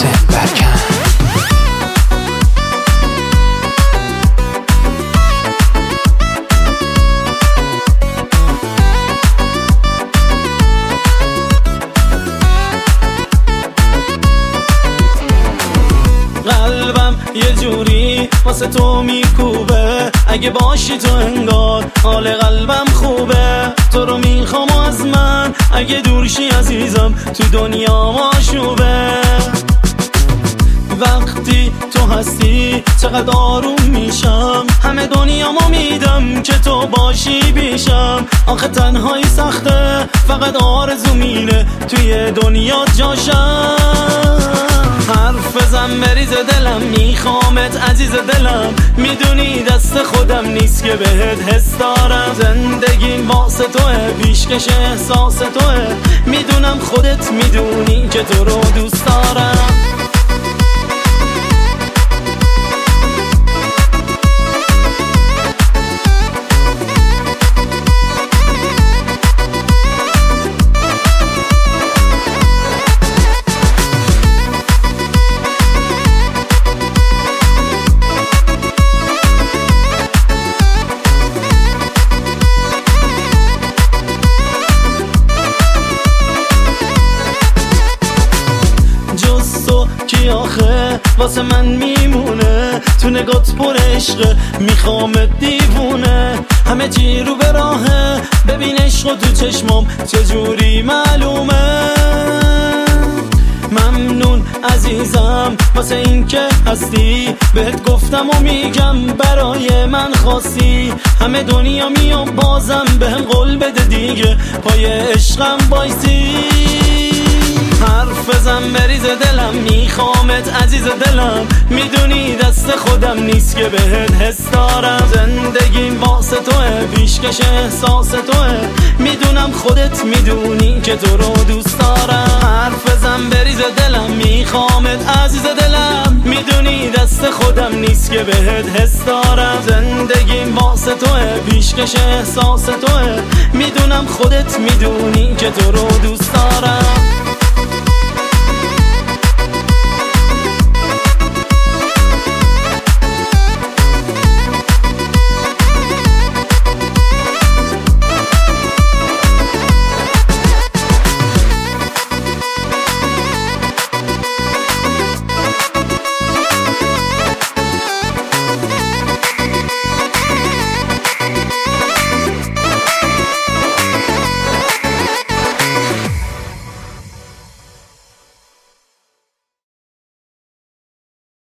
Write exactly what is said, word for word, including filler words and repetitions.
برکن. قلبم یه جوری واسه تو میکوبه، اگه باشی تو انگار حال قلبم خوبه. تو رو میخوام از من، اگه دورشی عزیزم تو دنیا ماشوبه. وقتی تو هستی چقدر آروم میشم، همه دنیامو میدم که تو باشی بیشم. آخه تنهایی سخته، فقط آرزو مینه توی دنیا جاشم. حرف بزن بریز دلم، میخوامت عزیز دلم، میدونی دست خودم نیست که بهت حس دارم. زندگیم واسه توه، پیشکش احساس توه، میدونم خودت میدونی که تو رو دوست دارم. کی آخه واسه من میمونه، تو نگات پر عشقه، میخوامت دیوونه. همه چی رو به راهه، ببین عشقو تو چشمام چجوری معلومه. ممنون عزیزم واسه این که هستی، بهت گفتم و میگم برای من خواستی. همه دنیا میام بازم بهم قول بده دیگه، پای عشقم بایستی. حرف بزن بریز دلم، میخوامت عزیز دلم، میدونی دست خودم نیست که بهت حس دارم. زندگیم واسه توه، پیشکش احساس توه، میدونم خودت میدونی که تو رو دوست دارم. حرف بزن بریز دلم، میخوامت عزیز دلم، میدونی دست خودم نیست که بهت حس دارم. زندگیم واسه توه، پیشکش احساس توه، میدونم خودت میدونی که تو رو دوست دارم.